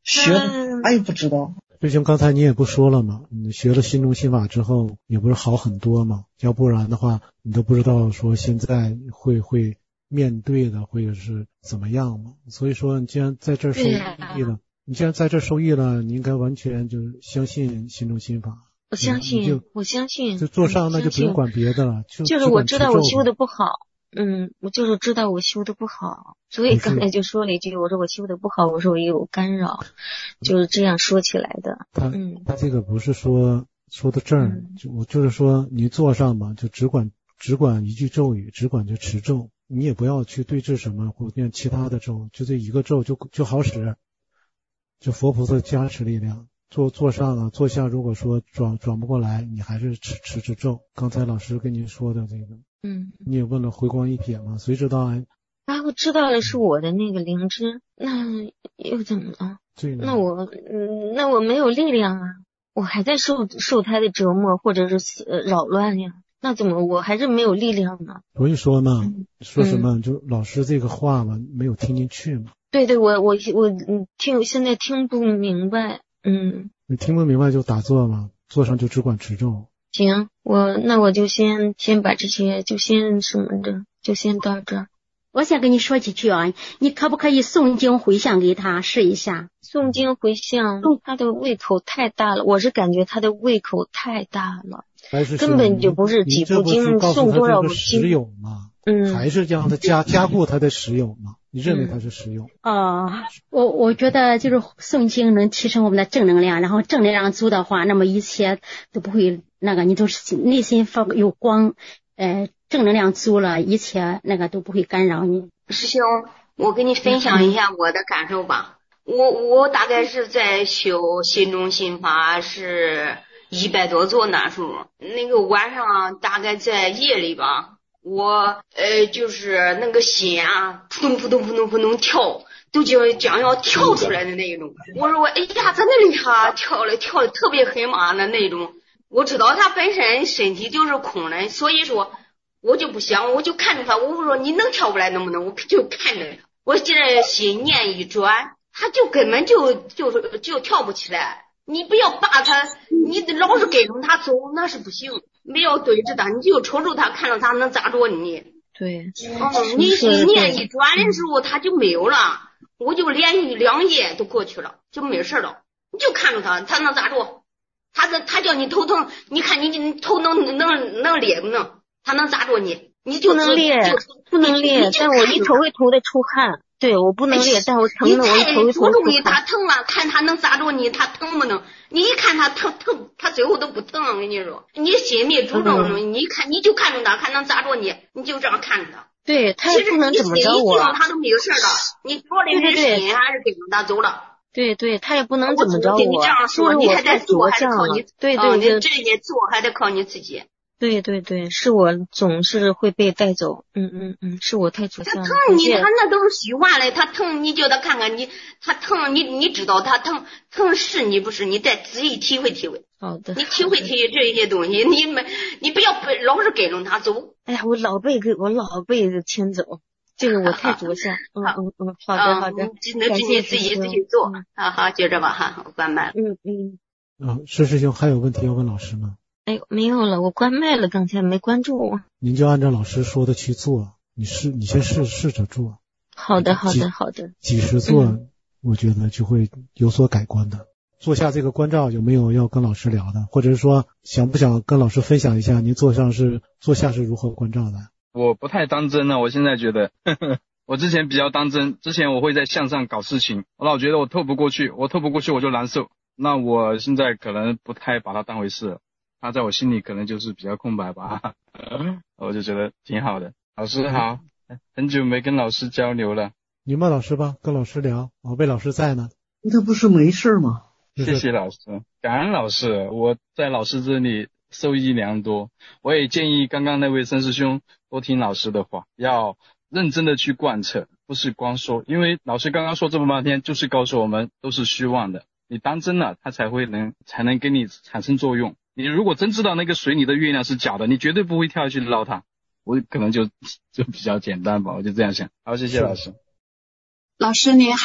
学的啥也不知道。 师兄，刚才你也不说了吗？你学了心中心法之后，也不是好很多吗？要不然的话，你都不知道说现在会会面对的会是怎么样嘛。所以说，你既然在这儿受益了，你既然在这儿受益了，你应该完全就是相信心中心法。 我相信，我相信， 就做上那就不用管别的了，就就是我知道我修的不好。嗯，我就是知道我修的不好，所以刚才就说了一句，我说我修的不好，我说我有干扰，就是这样说起来的。 他嗯， 他这个不是说说到这儿， 嗯、 就我就是说你做上吧，就只管只管一句咒语，只管就持咒，你也不要去对治什么或念其他的咒，就这一个咒就就好使，就佛菩萨加持力量。做做上了，做下如果说转转不过来，你还是持持持咒。刚才老师跟您说的这个。 嗯， 你也问了回光一瞥吗？谁知道啊？ 啊，我知道的是我的那个灵芝，那又怎么了？那我，嗯，那我没有力量啊，我还在受受他的折磨或者是呃扰乱呀，那怎么我还是没有力量呢？ 所以说嘛， 嗯、 说什么、嗯、就老师这个话嘛，没有听进去嘛。 对对，我我我嗯听现在听不明白，嗯。 你听不明白就打坐嘛，坐上就只管持咒。 行，我那我就先先把这些就先什么的，就先到这儿。 我先跟你说几句啊，你可不可以诵经回向给他试一下？ 诵经回向，他的胃口太大了，我是感觉他的胃口太大了，根本就不是几部经诵多少部经。 实有嘛，嗯，还是让他加加固他的实有嘛。你认为它是实用？ 哦、嗯，我我觉得就是诵经能提升我们的正能量，然后正能量足的话，那么一切都不会那个，你都是内心放有光，呃，正能量足了，一切那个都不会干扰你。 师兄，我跟你分享一下我的感受吧。我我大概是在修心中心法是一百多座那时候，那个晚上大概在夜里吧。我呃就是那个心啊扑通扑通扑通扑通跳，都就将要跳出来的那一种。我说我哎呀在那里哈跳了跳的特别黑马的那种。我知道他本身身体就是空的，所以说我就不想，我就看着他，我说你能跳过来能不能？我就看着他，我现在心念一转，他就根本就就就跳不起来。你不要把他，你老是跟着他走那是不行。没有对着他，你就瞅着他，看到他能砸着你。 对， 嗯，你心念一转的时候，他就没有了。我就连续两夜都过去了，就没事了。你就看着他，他能砸着？他他叫你头疼，你看你你头能能能裂不能？他能砸着你？你就不能裂，不能裂。但我一头一头的出汗。对，我不能裂，但我疼的我一头一头出汗。他疼了，看他能砸着你，他疼不能？你一看他疼疼，他最后都不疼。我跟你说，你心里主动，嗯、你看你就看着他，看能砸着你，你就这样看着他。 对，他也不能怎么着我。 他都没有事的，你着的是心还是跟着他走了？ 对对，他也不能怎么着我。 你这样说，你还得做，还得靠你。 对对对， 你这些做还得靠你自己。 对对对，是我总是会被带走，嗯嗯嗯，是我太主向了。 他疼你，他那都是虚幻的，他疼你叫他看看你，他疼你，你知道他疼，疼是你不是？你再仔细体会体会。 好的。 你体会体会这些东西，你们你不要老是跟着他走。 哎呀，我老被跟我老被牵走，这个我太着相。嗯嗯嗯，好的好的。 那就你自己自己做。好好，就这吧哈，我关麦了。 嗯嗯。 啊，施师兄还有问题要问老师吗？ 哎，没有了，我关麦了，刚才没关注。 您就按照老师说的去做，你试，你先试试着做。 好的，好的，好的。 几十做、嗯，我觉得就会有所改观的。做下这个关照，有没有要跟老师聊的，或者是说想不想跟老师分享一下您做上是做下是如何关照的？ 我不太当真了，我现在觉得，呵呵我之前比较当真，之前我会在向上搞事情，我老觉得我透不过去，我透不过去我就难受。那我现在可能不太把它当回事了。他在我心里可能就是比较空白吧，我就觉得挺好的。老师好，很久没跟老师交流了。 你问老师吧，跟老师聊，我魏老师在呢。 那不是没事吗？ 谢谢老师，感恩老师，我在老师这里受益良多。我也建议刚刚那位孙师兄多听老师的话，要认真的去贯彻，不是光说。因为老师刚刚说这么半天，就是告诉我们都是虚妄的，你当真了，它才会能才能给你产生作用。你如果真知道那个水里的月亮是假的，你绝对不会跳下去捞它。我可能就就比较简单吧，我就这样想。好，谢谢老师。 老师您好，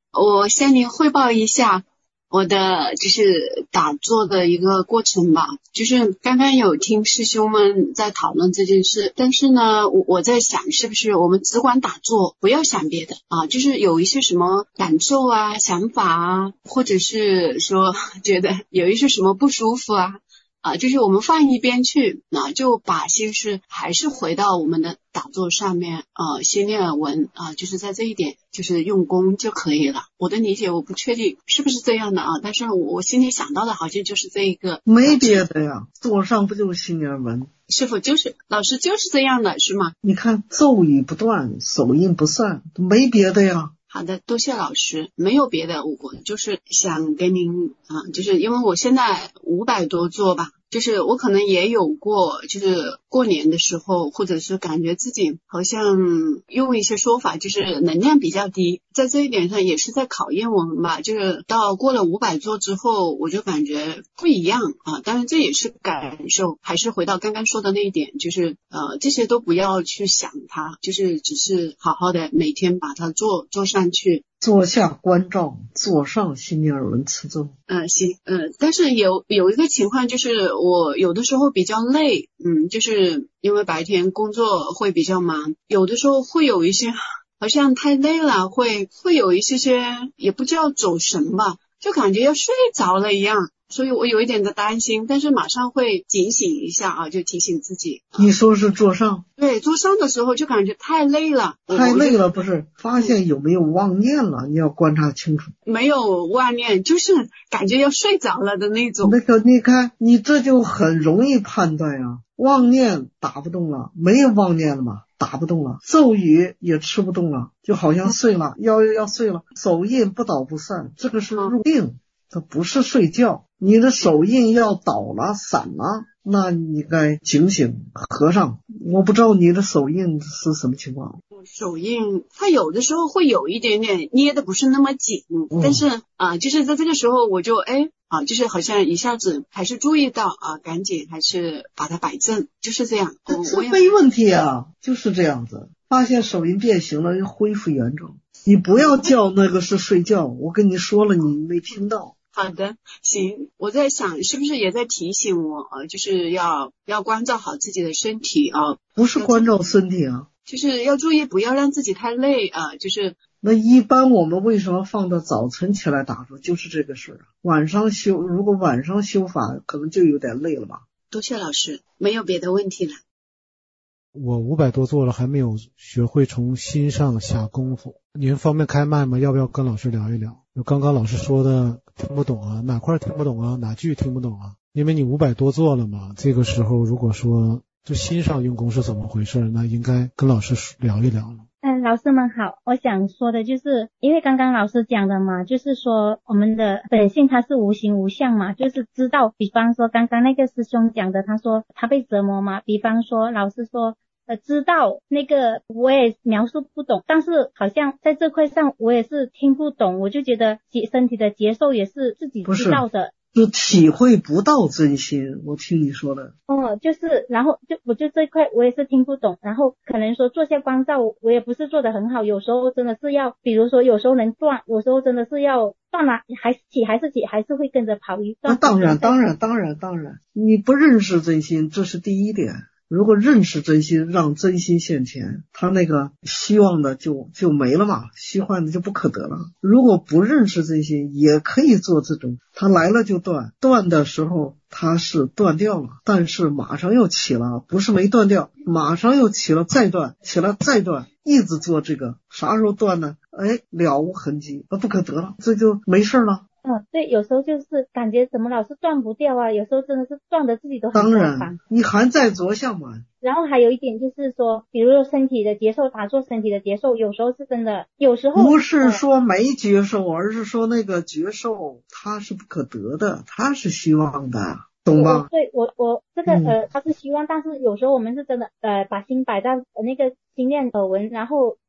我向您汇报一下我的就是打坐的一个过程吧。就是刚刚有听师兄们在讨论这件事，但是呢我我在想是不是我们只管打坐，不要想别的啊，就是有一些什么感受啊想法啊，或者是说觉得有一些什么不舒服啊啊，就是我们放一边去，那、啊、就把心事还是回到我们的打坐上面啊，心念耳闻啊，就是在这一点就是用功就可以了。我的理解我不确定是不是这样的啊，但是我我心里想到的好像就是这一个， 没别的呀，坐上不就是心念耳闻？ 师父就是老师就是这样的是吗？ 你看咒语不断，手印不散，没别的呀。 好的，多谢老师，没有别的，我就是想跟您啊，就是因为我现在五百多座吧，就是我可能也有过，就是过年的时候，或者是感觉自己好像用一些说法，就是能量比较低，在这一点上也是在考验我们吧。就是到过了五百座之后，我就感觉不一样啊，当然这也是感受，还是回到刚刚说的那一点，就是呃这些都不要去想它，就是只是好好的每天把它做做上去。 坐下观照，坐上心念耳闻持咒。 嗯，行，嗯，但是有有一个情况就是我有的时候比较累，嗯，就是因为白天工作会比较忙，有的时候会有一些好像太累了，会会有一些些也不叫走神吧，就感觉要睡着了一样。所以我有一点的担心，但是马上会警醒一下啊，就提醒自己。 你说是坐上？ 对，坐上的时候就感觉太累了。 太累了不是，发现有没有妄念了，你要观察清楚。 没有妄念，就是感觉要睡着了的那种。 那个你看，你这就很容易判断呀。妄念打不动了，没有妄念了嘛，打不动了，咒语也吃不动了，就好像睡了，要要睡了，手印不倒不散，这个是入定，这不是睡觉。你的手印要倒了散了，那你该警醒。和尚，我不知道你的手印是什么情况。 手印它有的时候会有一点点捏的不是那么紧、嗯、但是啊、呃，就是在这个时候我就哎啊，就是好像一下子还是注意到啊，赶紧还是把它摆正，就是这样。 这这没问题啊，就是这样子。发现手印变形了，恢复原状。你不要叫那个是睡觉，我跟你说了，你没听到。 好的，行，我在想是不是也在提醒我，呃，就是要要关照好自己的身体啊。 不是关照身体啊， 就是要注意不要让自己太累啊。就是那一般我们为什么放到早晨起来打坐，就是这个事儿。晚上修，如果晚上修法，可能就有点累了吧。 多谢老师，没有别的问题了。 我五百多座了，还没有学会从心上下功夫。您方便开麦吗？要不要跟老师聊一聊？就刚刚老师说的听不懂啊，哪块听不懂啊，哪句听不懂啊？因为你五百多座了嘛，这个时候如果说就心上用功是怎么回事，那应该跟老师聊一聊了。 嗯，老师们好，我想说的就是因为刚刚老师讲的嘛，就是说我们的本性它是无形无相嘛，就是知道，比方说刚刚那个师兄讲的，他说他被折磨嘛，比方说老师说呃，知道那个我也描述不懂，但是好像在这块上我也是听不懂，我就觉得身体的接受也是自己知道的， 就体会不到真心。我听你说的哦，就是然后就我就这块我也是听不懂，然后可能说做下关照我也不是做得很好，有时候真的是要比如说有时候能断，有时候真的是要断了还是起还是起还是会跟着跑一段。 那当然当然当然当然，你不认识真心，这是第一点。如果认识真心，让真心现前，他那个希望的就就没了嘛，虚幻的就不可得了。如果不认识真心，也可以做这种，他来了就断，断的时候他是断掉了，但是马上又起了，不是没断掉，马上又起了再断，起了再断，一直做这个，啥时候断呢？哎，了无痕迹，不可得了，这就没事了。 嗯，对，有时候就是感觉怎么老是断不掉啊，有时候真的是断的自己都很当然你还在着相嘛。 然后还有一点就是说，比如说身体的接受，打坐身体的接受，有时候是真的，有时候不是说没接受、呃、而是说那个接受它是不可得的，它是希望的，懂吧？ 对，我我这个呃它是希望、嗯、但是有时候我们是真的呃把心摆在那个心念耳闻，然后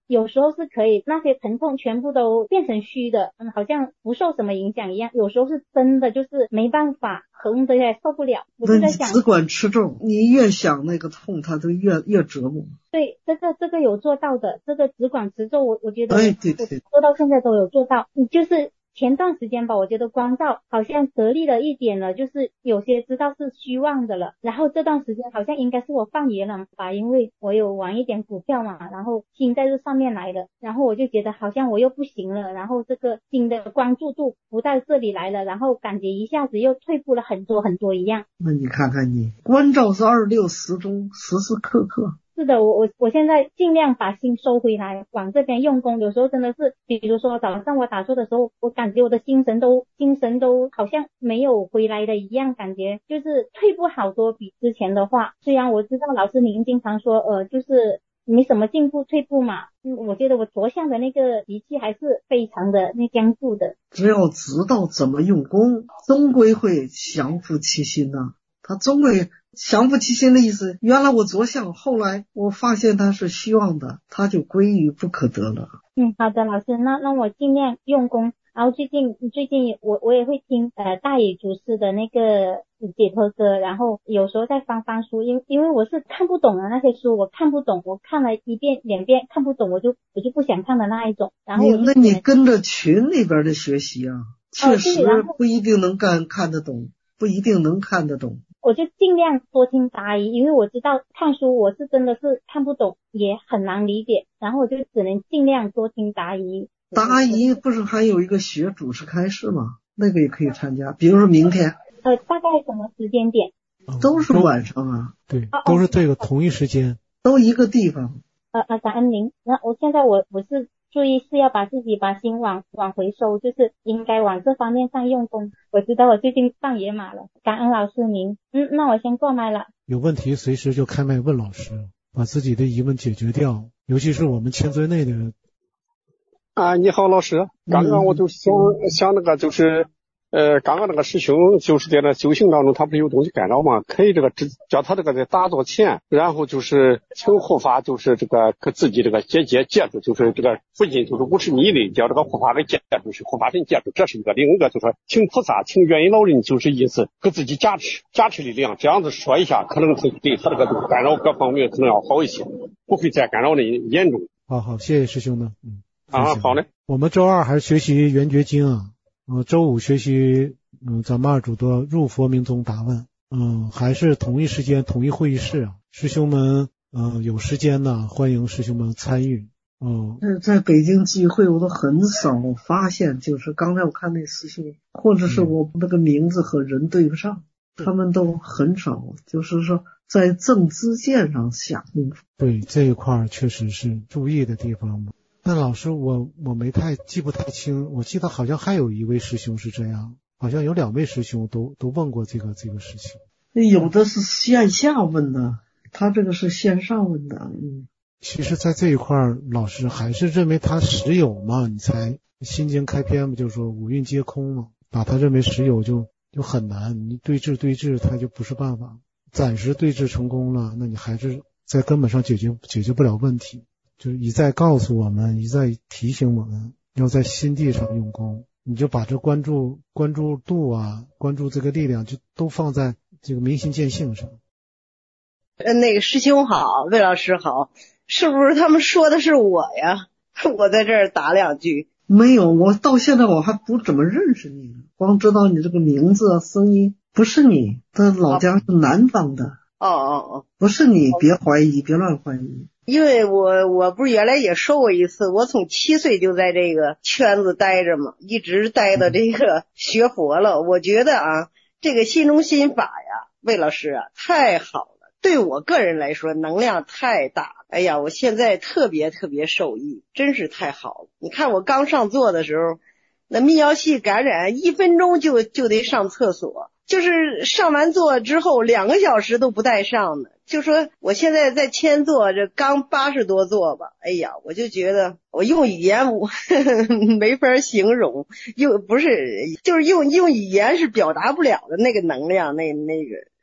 有时候是可以那些疼痛全部都变成虚的，嗯，好像不受什么影响一样。有时候是真的就是没办法，横的也受不了。我就在想， 只管吃重，你越想那个痛，它就越越折磨。 对，这个这个有做到的，这个只管持咒，我我觉得我， 哎，对对， 做到现在都有做到。你就是前段时间吧，我觉得光照好像得力了一点了，就是有些知道是虚妄的了。然后这段时间好像应该是我放爷了吧，因为我有玩一点股票嘛，然后心在这上面来了，然后我就觉得好像我又不行了，然后这个心的关注度不在这里来了，然后感觉一下子又退步了很多很多一样。 那你看看你关照是二六时中时时刻刻。 是的，我我我现在尽量把心收回来，往这边用功。有时候真的是，比如说早上我打坐的时候，我感觉我的精神都精神都好像没有回来的一样，感觉就是退步好多比之前的话。虽然我知道老师您经常说，呃，就是没什么进步退步嘛，嗯，我觉得我着相的那个脾气还是非常的那僵固的。 只要知道怎么用功，终归会降伏其心呐、啊。他终归降伏其心的意思，原来我着相，后来我发现它是虚妄的，它就归于不可得了。 嗯，好的，老师，那那我尽量用功。然后最近最近我我也会听呃大野祖师的那个解脱歌，然后有时候在翻翻书，因因为我是看不懂的那些书，我看不懂，我看了一遍两遍看不懂，我就我就不想看的那一种。然后我就那你跟着群里边的学习啊，确实不一定能干看得懂，不一定能看得懂。 我就尽量多听答疑，因为我知道看书我是真的是看不懂，也很难理解，然后我就只能尽量多听答疑。 答疑不是还有一个学主持开示吗？那个也可以参加，比如说明天。 呃，大概什么时间点？ 都是晚上啊。 对，都是这个同一时间， 都一个地方。 呃呃，感恩您。那我现在我我是注意是要把自己把心往往回收，就是应该往这方面上用功。我知道我最近上野马了，感恩老师您。嗯，那我先挂麦了。 有问题随时就开麦问老师，把自己的疑问解决掉，尤其是我们千尊内的人。 啊，你好，老师。刚刚我就想、嗯、想那个就是。呃，刚刚那个师兄就是在那修行当中，他不是有东西干扰吗？可以这个叫他这个在打坐前，然后就是请护法，就是这个给自己这个结界戒住，就是这个附近就是五十米内叫这个护法给戒住，是护法神戒住，这是一个。另一个就是请菩萨，请元因老人，就是意思给自己加持加持力量，这样子说一下，可能会对他这个干扰各方面可能要好一些，不会再干扰的严重。 好好，谢谢师兄们。嗯， 啊，好嘞。 我们周二还是学习圆觉经啊。呃，周五学习，嗯，咱们二主的入佛明宗答问，嗯，还是同一时间同一会议室啊，师兄们，嗯，有时间呢，欢迎师兄们参与。哦、 嗯，在北京聚会我都很少发现，就是刚才我看那师兄，或者是我那个名字和人对不上，嗯、他们都很少，就是说在正知见上下功夫。 对，这一块确实是注意的地方嘛。那老师我我没太记不太清，我记得好像还有一位师兄是这样，好像有两位师兄都都问过这个这个事情。 有的是线下问的，他这个是线上问的。嗯， 其实在这一块老师还是认为他实有嘛，你才心经开篇不就说五蕴皆空嘛，把他认为实有就就很难，你对治对治他就不是办法，暂时对治成功了，那你还是在根本上解决解决不了问题。就是一再告诉我们，一再提醒我们要在心地上用功，你就把这关注关注度啊，关注这个力量就都放在这个明心见性上。 呃，那个师兄好，魏老师好，是不是他们说的是我呀？我在这儿打两句。 没有，我到现在我还不怎么认识你，光知道你这个名字啊，声音不是你，他老家是南方的。 哦哦哦， 不是你，别怀疑，别乱怀疑。 因为我我不是原来也说过一次，我从七岁就在这个圈子待着嘛，一直待到这个学佛了。我觉得啊，这个心中心法呀，魏老师啊，太好了，对我个人来说能量太大。哎呀，我现在特别特别受益，真是太好了。你看我刚上座的时候，那泌尿系感染一分钟就就得上厕所，就是上完座之后两个小时都不带上的。就说我现在在千座，这刚八十多座吧，哎呀，我就觉得我用语言我呵呵没法形容，用不是就是用用语言是表达不了的那个能量，那那个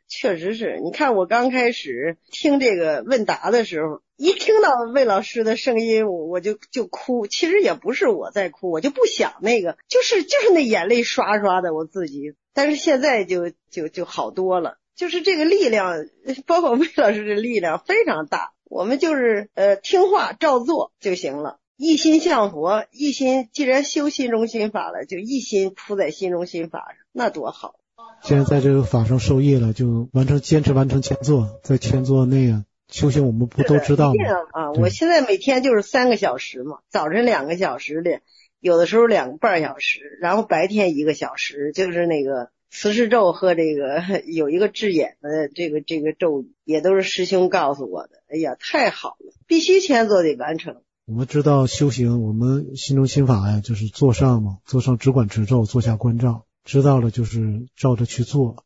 确实是。你看我刚开始听这个问答的时候，一听到魏老师的声音，我我就就哭。其实也不是我在哭，我就不想那个，就是就是那眼泪刷刷的我自己。但是现在就就就好多了，就是这个力量，包括魏老师的力量非常大。我们就是呃听话照做就行了，一心向佛，一心既然修心中心法了，就一心扑在心中心法上，那多好。 既然在这个法上受益了，就完成坚持完成前座，在前座内啊修行我们不都知道吗？ 啊，我现在每天就是三个小时嘛，早晨两个小时的，有的时候两个半小时，然后白天一个小时，就是那个慈氏咒和这个有一个治眼的这个这个咒语，也都是师兄告诉我的。哎呀，太好了，必须前座得完成。 我们知道修行，我们心中心法呀，就是坐上嘛，坐上只管持咒，坐下观照，知道了就是照着去做。